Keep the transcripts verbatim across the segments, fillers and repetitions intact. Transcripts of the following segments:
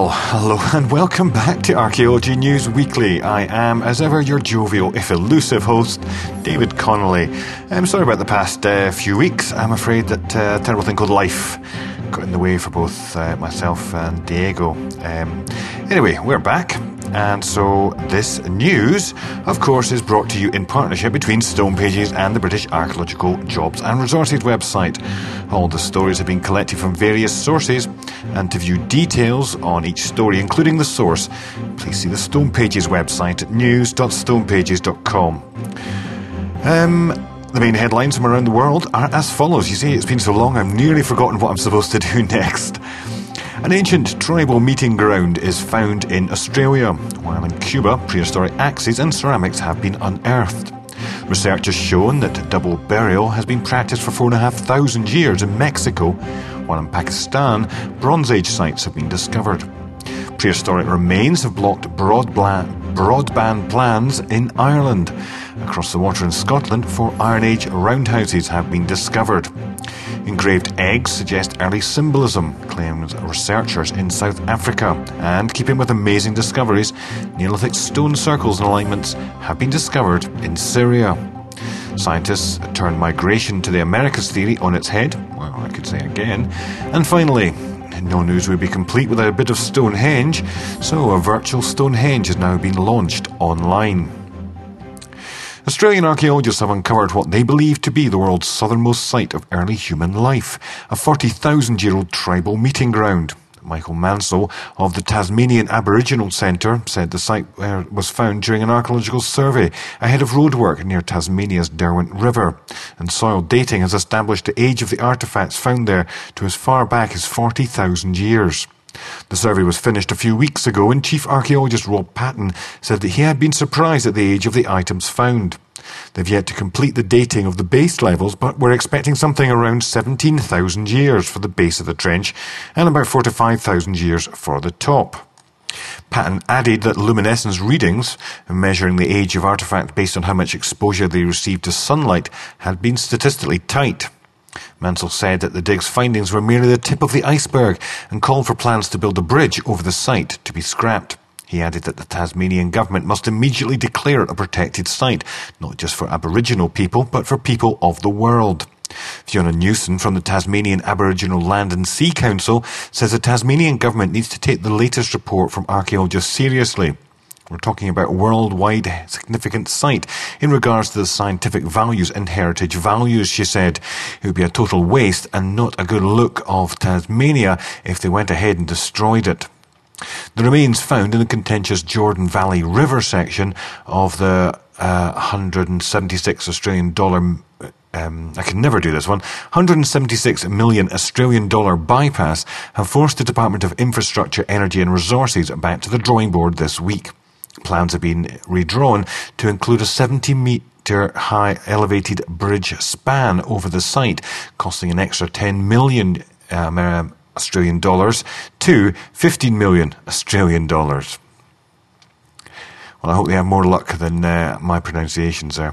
Well, hello and welcome back to Archaeology News Weekly. I am, as ever, your jovial, if elusive host, David Connolly. I'm sorry about the past uh, few weeks. I'm afraid that uh, a terrible thing called life got in the way for both uh, myself and Diego. Um, anyway, we're back. And so this news, of course, is brought to you in partnership between Stone Pages and the British Archaeological Jobs and Resources website. All the stories have been collected from various sources, and to view details on each story, including the source, please see the Stone Pages website at news dot stone pages dot com. Um... The main headlines from around the world are as follows. You see, it's been so long, I've nearly forgotten what I'm supposed to do next. An ancient tribal meeting ground is found in Australia, while in Cuba, prehistoric axes and ceramics have been unearthed. Research has shown that double burial has been practiced for four and a half thousand years in Mexico, while in Pakistan, Bronze Age sites have been discovered. Prehistoric remains have blocked broadband, broadband plans in Ireland. Across the water in Scotland, four Iron Age roundhouses have been discovered. Engraved eggs suggest early symbolism, claims researchers in South Africa. And keeping with amazing discoveries, Neolithic stone circles and alignments have been discovered in Syria. Scientists turn migration to the Americas theory on its head. Well, I could say again. And finally, no news would be complete without a bit of Stonehenge, so a virtual Stonehenge has now been launched online. Australian archaeologists have uncovered what they believe to be the world's southernmost site of early human life, a forty thousand year old tribal meeting ground. Michael Mansell of the Tasmanian Aboriginal Centre said the site was found during an archaeological survey ahead of roadwork near Tasmania's Derwent River, and soil dating has established the age of the artefacts found there to as far back as forty thousand years. The survey was finished a few weeks ago, and Chief Archaeologist Rob Patton said that he had been surprised at the age of the items found. They've yet to complete the dating of the base levels, but we're expecting something around seventeen thousand years for the base of the trench and about four to five thousand years for the top. Patton added that luminescence readings, measuring the age of artefacts based on how much exposure they received to sunlight, had been statistically tight. Mansell said that the dig's findings were merely the tip of the iceberg and called for plans to build a bridge over the site to be scrapped. He added that the Tasmanian government must immediately declare it a protected site, not just for Aboriginal people, but for people of the world. Fiona Newson from the Tasmanian Aboriginal Land and Sea Council says the Tasmanian government needs to take the latest report from archaeologists seriously. We're talking about a worldwide significant site in regards to the scientific values and heritage values, she said. It would be a total waste and not a good look of Tasmania if they went ahead and destroyed it. The remains found in the contentious Jordan Valley River section of the uh, one hundred seventy-six Australian dollar, um, I can never do this one, one hundred seventy-six million Australian dollar bypass have forced the Department of Infrastructure, Energy and Resources back to the drawing board this week. Plans have been redrawn to include a seventy metre high elevated bridge span over the site, costing an extra ten million um, Australian dollars to fifteen million Australian dollars. Well, I hope they have more luck than uh, my pronunciations there.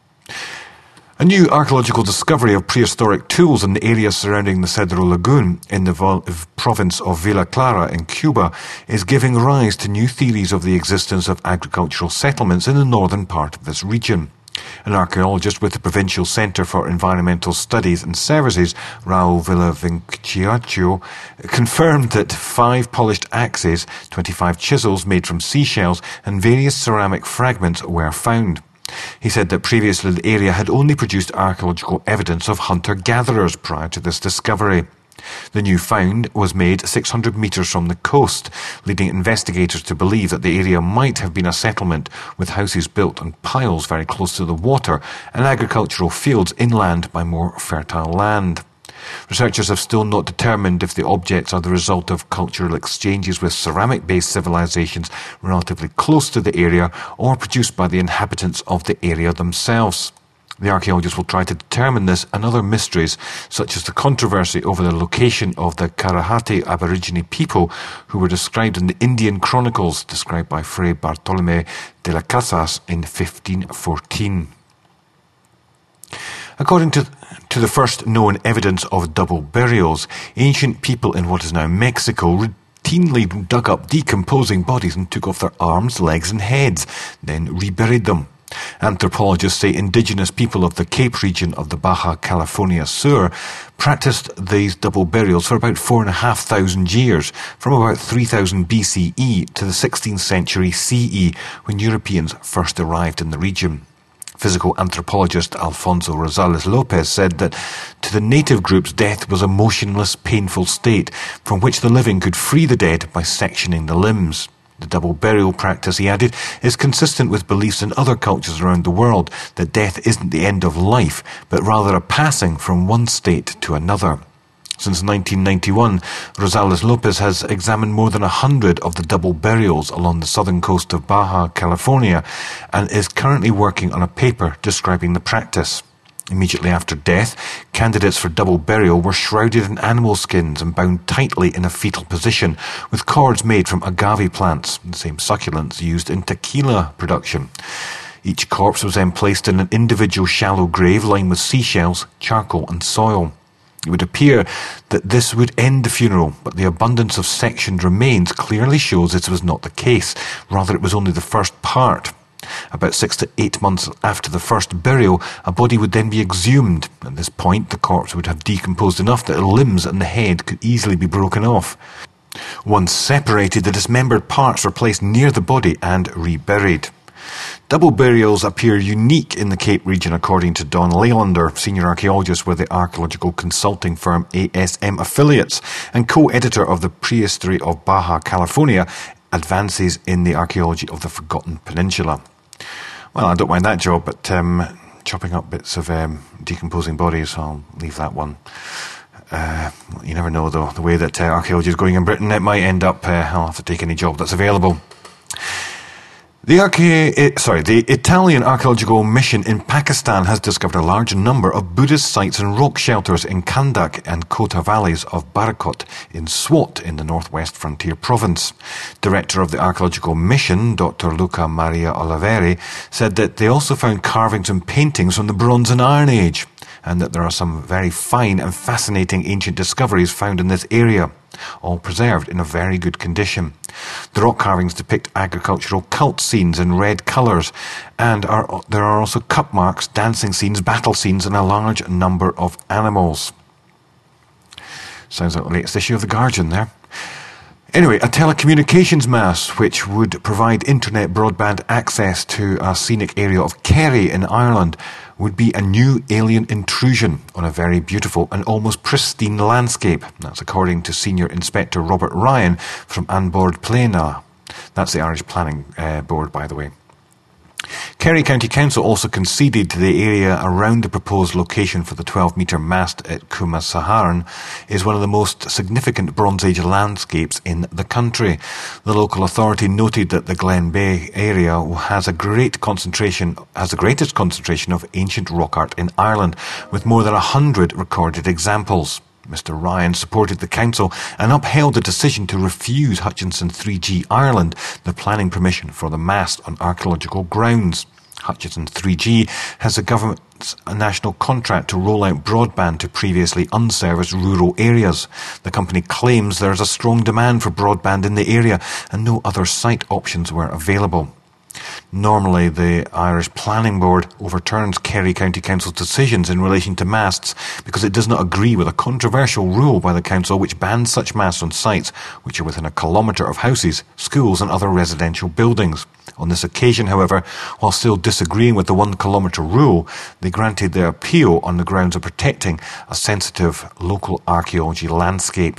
A new archaeological discovery of prehistoric tools in the area surrounding the Cedro Lagoon in the vol- province of Villa Clara in Cuba is giving rise to new theories of the existence of agricultural settlements in the northern part of this region. An archaeologist with the Provincial Centre for Environmental Studies and Services, Raul Villavicencio, confirmed that five polished axes, twenty-five chisels made from seashells, and various ceramic fragments were found. He said that previously the area had only produced archaeological evidence of hunter-gatherers prior to this discovery. The new find was made six hundred metres from the coast, leading investigators to believe that the area might have been a settlement with houses built on piles very close to the water and agricultural fields inland by more fertile land. Researchers have still not determined if the objects are the result of cultural exchanges with ceramic-based civilizations relatively close to the area or produced by the inhabitants of the area themselves. The archaeologists will try to determine this and other mysteries, such as the controversy over the location of the Karahate Aborigine people who were described in the Indian Chronicles, described by Fray Bartolomé de las Casas in fifteen fourteen. According to, to the first known evidence of double burials, ancient people in what is now Mexico re- routinely dug up decomposing bodies and took off their arms, legs and heads, then reburied them. Anthropologists say indigenous people of the Cape region of the Baja California Sur practiced these double burials for about four and a half thousand years, from about three thousand B C E to the sixteenth century C E, when Europeans first arrived in the region. Physical anthropologist Alfonso Rosales Lopez said that to the native groups, death was a motionless, painful state from which the living could free the dead by sectioning the limbs. The double burial practice, he added, is consistent with beliefs in other cultures around the world that death isn't the end of life, but rather a passing from one state to another. Since nineteen ninety-one, Rosales Lopez has examined more than a hundred of the double burials along the southern coast of Baja California and is currently working on a paper describing the practice. Immediately after death, candidates for double burial were shrouded in animal skins and bound tightly in a fetal position with cords made from agave plants, the same succulents used in tequila production. Each corpse was then placed in an individual shallow grave lined with seashells, charcoal and soil. It would appear that this would end the funeral, but the abundance of sectioned remains clearly shows this was not the case. Rather, it was only the first part. About six to eight months after the first burial, a body would then be exhumed. At this point, the corpse would have decomposed enough that the limbs and the head could easily be broken off. Once separated, the dismembered parts were placed near the body and reburied. Double burials appear unique in the Cape region, according to Don Leylander, senior archaeologist with the archaeological consulting firm A S M Affiliates and co-editor of the Prehistory of Baja California, Advances in the Archaeology of the Forgotten Peninsula. Well, I don't mind that job, but um, chopping up bits of um, decomposing bodies, I'll leave that one. Uh, you never know, though, the way that uh, archaeology is going in Britain, it might end up, uh, I'll have to take any job that's available. The, Arche- sorry, the Italian archaeological mission in Pakistan has discovered a large number of Buddhist sites and rock shelters in Kandak and Kota valleys of Barakot in Swat in the northwest frontier province. Director of the archaeological mission, Doctor Luca Maria Oliveri, said that they also found carvings and paintings from the Bronze and Iron Age, and that there are some very fine and fascinating ancient discoveries found in this area, all preserved in a very good condition. The rock carvings depict agricultural cult scenes in red colours, and are, there are also cup marks, dancing scenes, battle scenes, and a large number of animals. Sounds like the latest issue of The Guardian there. Anyway, a telecommunications mast which would provide internet broadband access to a scenic area of Kerry in Ireland would be a new alien intrusion on a very beautiful and almost pristine landscape. That's according to Senior Inspector Robert Ryan from An Bord Pleina. That's the Irish Planning uh, Board, by the way. Kerry County Council also conceded the area around the proposed location for the twelve metre mast at Cwm Saharan is one of the most significant Bronze Age landscapes in the country. The local authority noted that the Glen Bay area has a great concentration, has the greatest concentration of ancient rock art in Ireland, with more than a hundred recorded examples. Mister Ryan supported the council and upheld the decision to refuse Hutchinson three G Ireland the planning permission for the mast on archaeological grounds. Hutchinson three G has the government's national contract to roll out broadband to previously unserviced rural areas. The company claims there is a strong demand for broadband in the area and no other site options were available. Normally, the Irish Planning Board overturns Kerry County Council's decisions in relation to masts because it does not agree with a controversial rule by the council which bans such masts on sites which are within a kilometre of houses, schools and other residential buildings. On this occasion, however, while still disagreeing with the one kilometre rule, they granted their appeal on the grounds of protecting a sensitive local archaeology landscape.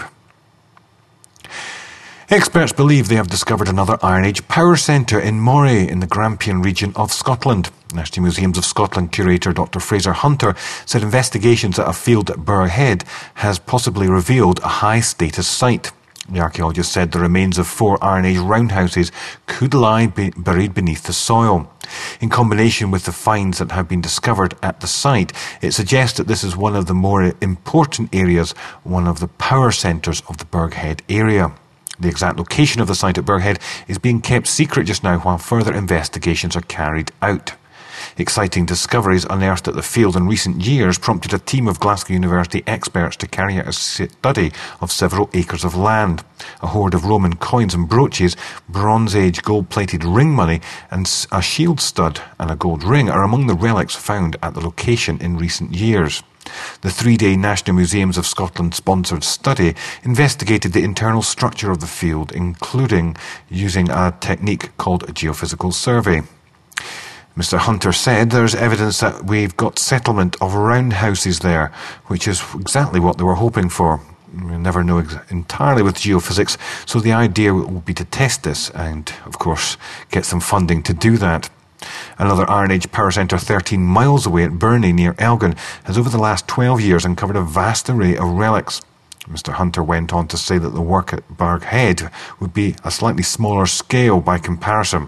Experts believe they have discovered another Iron Age power centre in Moray in the Grampian region of Scotland. National Museums of Scotland curator Doctor Fraser Hunter said investigations at a field at Burgh Head has possibly revealed a high-status site. The archaeologist said the remains of four Iron Age roundhouses could lie be- buried beneath the soil. In combination with the finds that have been discovered at the site, it suggests that this is one of the more important areas, one of the power centres of the Burgh Head area. The exact location of the site at Burgh Head is being kept secret just now while further investigations are carried out. Exciting discoveries unearthed at the field in recent years prompted a team of Glasgow University experts to carry out a study of several acres of land. A hoard of Roman coins and brooches, Bronze Age gold-plated ring money, and a shield stud and a gold ring are among the relics found at the location in recent years. The three-day National Museums of Scotland-sponsored study investigated the internal structure of the field, including using a technique called a geophysical survey. Mister Hunter said there's evidence that we've got settlement of roundhouses there, which is exactly what they were hoping for. We never know ex- entirely with geophysics, so the idea will be to test this and, of course, get some funding to do that. Another Iron Age power centre thirteen miles away at Burney near Elgin has over the last twelve years uncovered a vast array of relics. Mister Hunter went on to say that the work at Burghead would be a slightly smaller scale by comparison.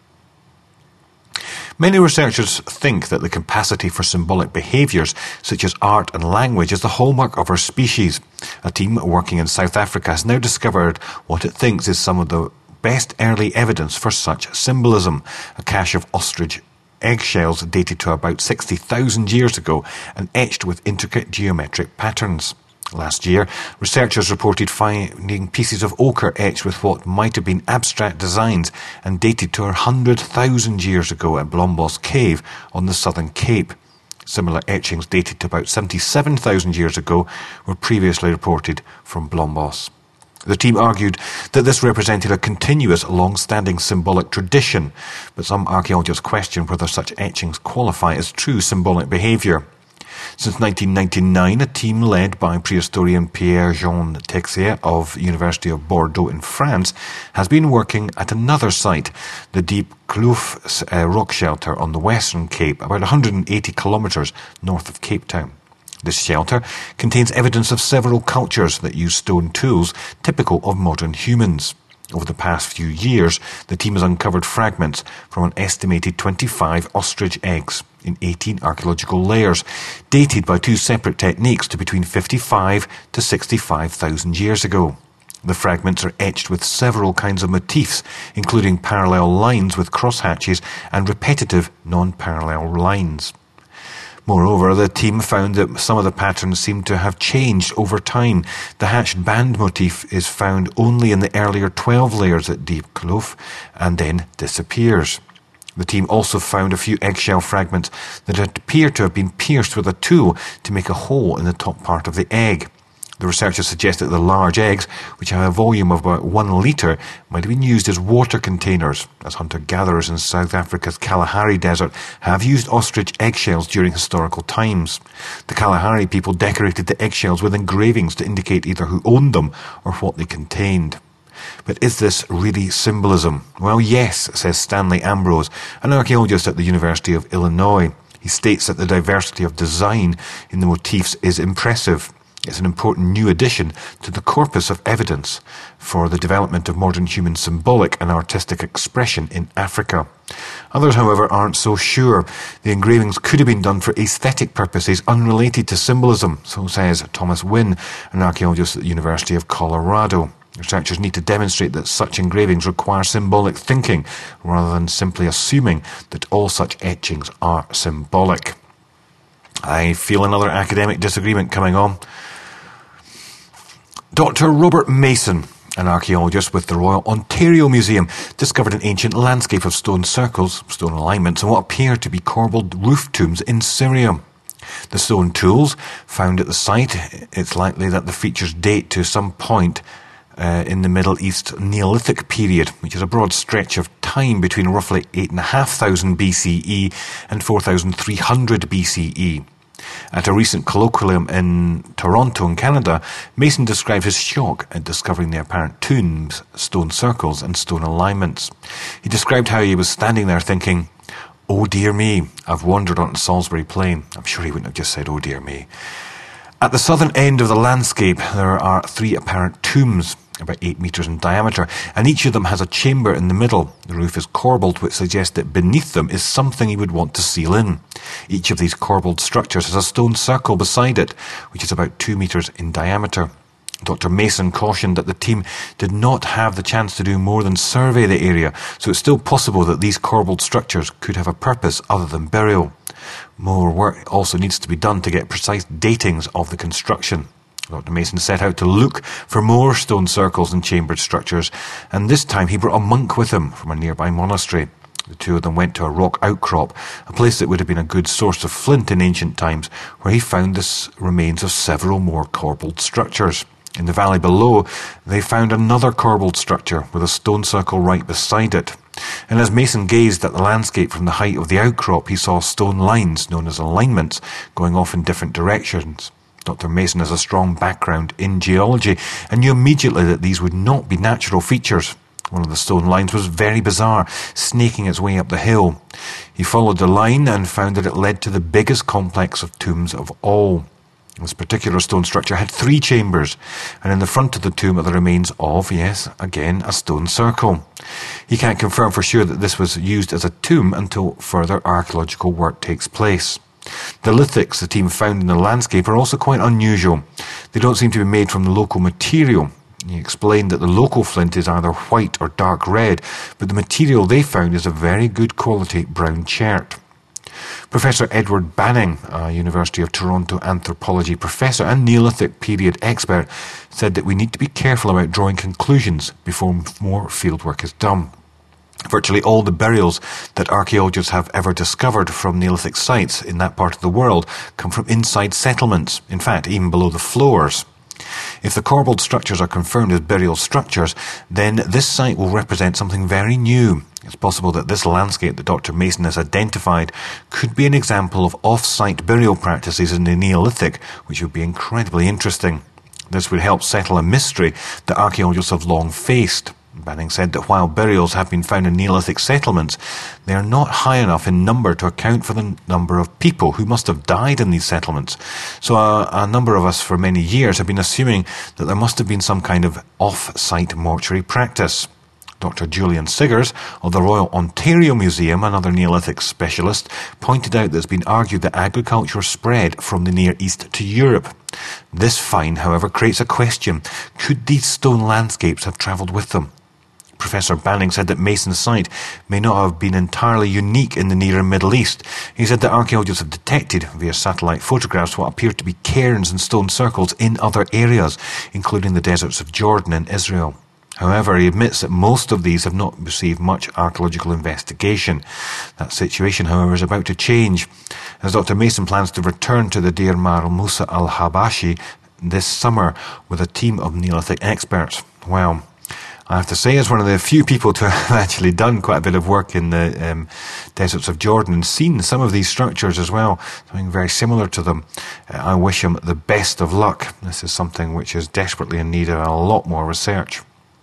Many researchers think that the capacity for symbolic behaviours, such as art and language, is the hallmark of our species. A team working in South Africa has now discovered what it thinks is some of the best early evidence for such symbolism, a cache of ostrich eggshells dated to about sixty thousand years ago and etched with intricate geometric patterns. Last year, researchers reported finding pieces of ochre etched with what might have been abstract designs and dated to one hundred thousand years ago at Blombos Cave on the Southern Cape. Similar etchings dated to about seventy-seven thousand years ago were previously reported from Blombos. The team argued that this represented a continuous, long-standing symbolic tradition, but some archaeologists question whether such etchings qualify as true symbolic behaviour. Since nineteen ninety-nine, a team led by prehistorian Pierre-Jean Texier of University of Bordeaux in France has been working at another site, the Deep Kloof uh, rock shelter on the Western Cape, about one hundred eighty kilometres north of Cape Town. This shelter contains evidence of several cultures that use stone tools typical of modern humans. Over the past few years, the team has uncovered fragments from an estimated twenty-five ostrich eggs in eighteen archaeological layers, dated by two separate techniques to between fifty-five to sixty-five thousand years ago. The fragments are etched with several kinds of motifs, including parallel lines with crosshatches and repetitive non-parallel lines. Moreover, the team found that some of the patterns seem to have changed over time. The hatched band motif is found only in the earlier twelve layers at Deep Kloof and then disappears. The team also found a few eggshell fragments that appear to have been pierced with a tool to make a hole in the top part of the egg. The researchers suggest that the large eggs, which have a volume of about one litre, might have been used as water containers, as hunter-gatherers in South Africa's Kalahari Desert have used ostrich eggshells during historical times. The Kalahari people decorated the eggshells with engravings to indicate either who owned them or what they contained. But is this really symbolism? Well, yes, says Stanley Ambrose, an archaeologist at the University of Illinois. He states that the diversity of design in the motifs is impressive. It's an important new addition to the corpus of evidence for the development of modern human symbolic and artistic expression in Africa. Others, however, aren't so sure. The engravings could have been done for aesthetic purposes unrelated to symbolism, so says Thomas Wynne, an archaeologist at the University of Colorado. Researchers need to demonstrate that such engravings require symbolic thinking, rather than simply assuming that all such etchings are symbolic. I feel another academic disagreement coming on. Doctor Robert Mason, an archaeologist with the Royal Ontario Museum, discovered an ancient landscape of stone circles, stone alignments, and what appear to be corbelled roof tombs in Syria. The stone tools found at the site, it's likely that the features date to some point uh, in the Middle East Neolithic period, which is a broad stretch of time between roughly eight thousand five hundred B C E and four thousand three hundred B C E. At a recent colloquium in Toronto, in Canada, Mason described his shock at discovering the apparent tombs, stone circles, and stone alignments. He described how he was standing there thinking, "Oh dear me, I've wandered onto Salisbury Plain." I'm sure he wouldn't have just said, "Oh dear me." At the southern end of the landscape, there are three apparent tombs, about eight metres in diameter, and each of them has a chamber in the middle. The roof is corbelled, which suggests that beneath them is something he would want to seal in. Each of these corbelled structures has a stone circle beside it, which is about two metres in diameter. Doctor Mason cautioned that the team did not have the chance to do more than survey the area, so it's still possible that these corbelled structures could have a purpose other than burial. More work also needs to be done to get precise datings of the construction. Doctor Mason set out to look for more stone circles and chambered structures, and this time he brought a monk with him from a nearby monastery. The two of them went to a rock outcrop, a place that would have been a good source of flint in ancient times, where he found the remains of several more corbelled structures. In the valley below, they found another corbelled structure with a stone circle right beside it. And as Mason gazed at the landscape from the height of the outcrop, he saw stone lines, known as alignments, going off in different directions. Doctor Mason has a strong background in geology and knew immediately that these would not be natural features. One of the stone lines was very bizarre, snaking its way up the hill. He followed the line and found that it led to the biggest complex of tombs of all. This particular stone structure had three chambers, and in the front of the tomb are the remains of, yes, again, a stone circle. He can't confirm for sure that this was used as a tomb until further archaeological work takes place. The lithics the team found in the landscape are also quite unusual. They don't seem to be made from the local material. He explained that the local flint is either white or dark red, but the material they found is a very good quality brown chert. Professor Edward Banning, a University of Toronto anthropology professor and Neolithic period expert, said that we need to be careful about drawing conclusions before more fieldwork is done. Virtually all the burials that archaeologists have ever discovered from Neolithic sites in that part of the world come from inside settlements, in fact, even below the floors. If the corbelled structures are confirmed as burial structures, then this site will represent something very new. It's possible that this landscape that Doctor Mason has identified could be an example of off-site burial practices in the Neolithic, which would be incredibly interesting. This would help settle a mystery that archaeologists have long faced. Banning said that while burials have been found in Neolithic settlements, they are not high enough in number to account for the number of people who must have died in these settlements. So a, a number of us for many years have been assuming that there must have been some kind of off-site mortuary practice. Doctor Julian Siggers of the Royal Ontario Museum, another Neolithic specialist, pointed out that it's been argued that agriculture spread from the Near East to Europe. This find, however, creates a question. Could these stone landscapes have travelled with them? Professor Banning said that Mason's site may not have been entirely unique in the Near and Middle East. He said that archaeologists have detected, via satellite photographs, what appear to be cairns and stone circles in other areas, including the deserts of Jordan and Israel. However, he admits that most of these have not received much archaeological investigation. That situation, however, is about to change, as Doctor Mason plans to return to the Deir Mar Musa al-Habashi this summer with a team of Neolithic experts. Well, I have to say, as one of the few people to have actually done quite a bit of work in the um, deserts of Jordan and seen some of these structures as well, something very similar to them, uh, I wish him the best of luck. This is something which is desperately in need of a lot more research.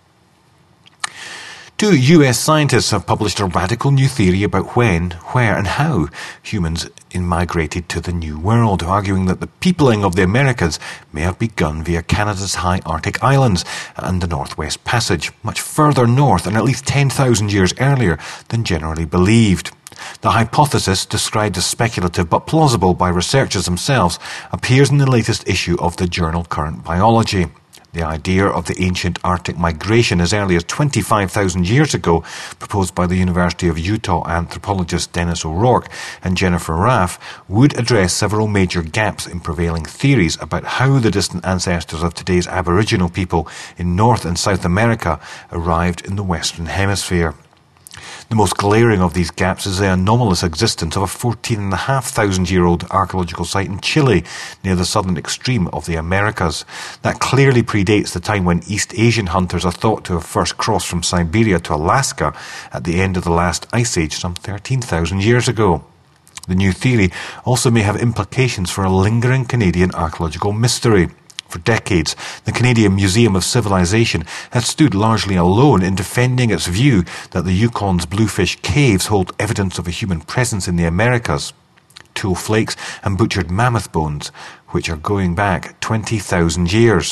Two U S scientists have published a radical new theory about when, where and how humans migrated to the New World, arguing that the peopling of the Americas may have begun via Canada's high Arctic islands and the Northwest Passage, much further north and at least ten thousand years earlier than generally believed. The hypothesis, described as speculative but plausible by researchers themselves, appears in the latest issue of the journal Current Biology. The idea of the ancient Arctic migration as early as twenty-five thousand years ago, proposed by the University of Utah anthropologists Dennis O'Rourke and Jennifer Raff, would address several major gaps in prevailing theories about how the distant ancestors of today's Aboriginal people in North and South America arrived in the Western Hemisphere. The most glaring of these gaps is the anomalous existence of a fourteen and a half thousand year old archaeological site in Chile, near the southern extreme of the Americas. That clearly predates the time when East Asian hunters are thought to have first crossed from Siberia to Alaska at the end of the last ice age some thirteen thousand years ago. The new theory also may have implications for a lingering Canadian archaeological mystery. For decades, the Canadian Museum of Civilization has stood largely alone in defending its view that the Yukon's Bluefish Caves hold evidence of a human presence in the Americas. Tool flakes and butchered mammoth bones, which are going back twenty thousand years.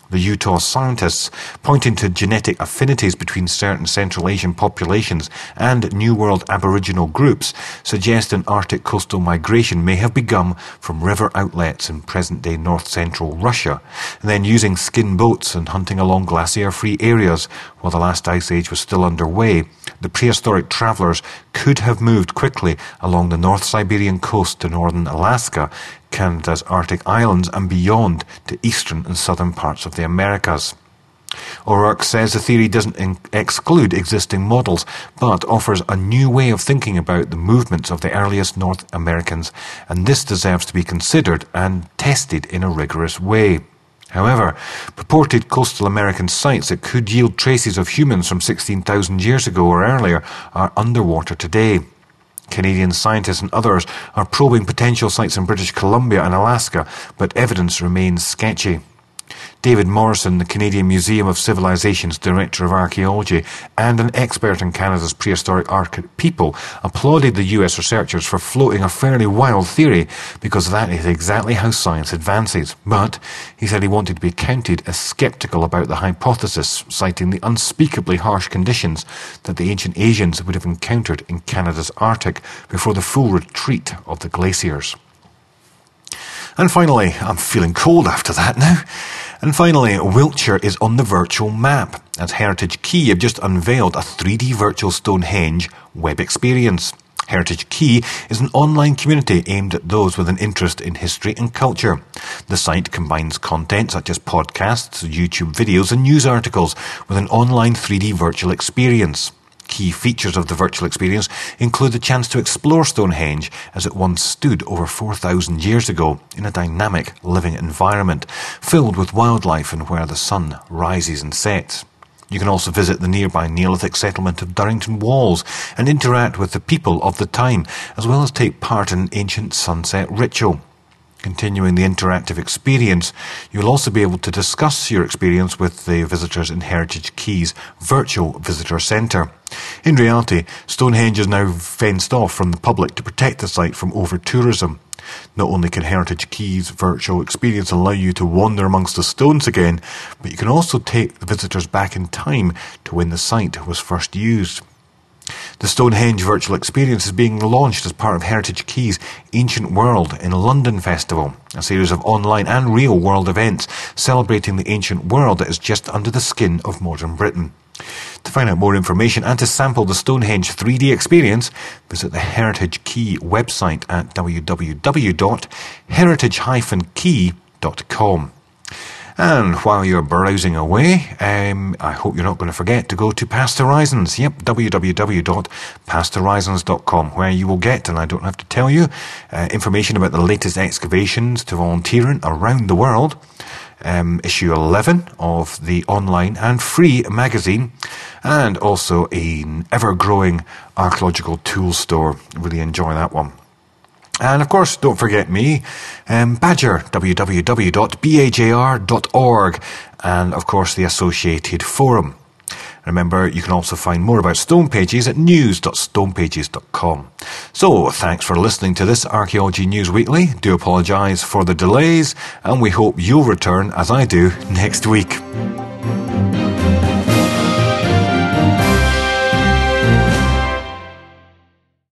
The Utah scientists, pointing to genetic affinities between certain Central Asian populations and New World Aboriginal groups, suggest an Arctic coastal migration may have begun from river outlets in present-day north-central Russia, and then using skin boats and hunting along glacier-free areas while the last ice age was still underway. The prehistoric travellers could have moved quickly along the North Siberian coast to northern Alaska, Canada's Arctic islands, and beyond to eastern and southern parts of the Americas. O'Rourke says the theory doesn't in- exclude existing models, but offers a new way of thinking about the movements of the earliest North Americans, and this deserves to be considered and tested in a rigorous way. However, purported coastal American sites that could yield traces of humans from sixteen thousand years ago or earlier are underwater today. Canadian scientists and others are probing potential sites in British Columbia and Alaska, but evidence remains sketchy. David Morrison, the Canadian Museum of Civilization's Director of Archaeology and an expert in Canada's prehistoric Arctic people, applauded the U S researchers for floating a fairly wild theory because that is exactly how science advances. But he said he wanted to be counted as sceptical about the hypothesis, citing the unspeakably harsh conditions that the ancient Asians would have encountered in Canada's Arctic before the full retreat of the glaciers. And finally, I'm feeling cold after that now. And finally, Wiltshire is on the virtual map, as Heritage Quay have just unveiled a three D virtual Stonehenge web experience. Heritage Quay is an online community aimed at those with an interest in history and culture. The site combines content such as podcasts, YouTube videos and news articles with an online three D virtual experience. Key features of the virtual experience include the chance to explore Stonehenge as it once stood over four thousand years ago in a dynamic living environment filled with wildlife and where the sun rises and sets. You can also visit the nearby Neolithic settlement of Durrington Walls and interact with the people of the time, as well as take part in an ancient sunset ritual. Continuing the interactive experience, you'll also be able to discuss your experience with the visitors in Heritage Quay's virtual visitor centre. In reality, Stonehenge is now fenced off from the public to protect the site from over-tourism. Not only can Heritage Quay's virtual experience allow you to wander amongst the stones again, but you can also take the visitors back in time to when the site was first used. The Stonehenge virtual experience is being launched as part of Heritage Quay's Ancient World in London Festival, a series of online and real-world events celebrating the ancient world that is just under the skin of modern Britain. To find out more information and to sample the Stonehenge three D experience, visit the Heritage Quay website at w w w dot heritage dash quay dot com. And while you're browsing away, um, I hope you're not going to forget to go to Past Horizons. Yep, w w w dot past horizons dot com, where you will get, and I don't have to tell you, uh, information about the latest excavations to volunteer in around the world. Um, issue eleven of the online and free magazine, and also an ever-growing archaeological tool store. Really enjoy that one. And of course, don't forget me, um, Badger, w w w dot bajr dot org, and of course the associated forum. Remember, you can also find more about Stone Pages at news dot stone pages dot com. So, thanks for listening to this Archaeology News Weekly. Do apologise for the delays, and we hope you'll return, as I do, next week.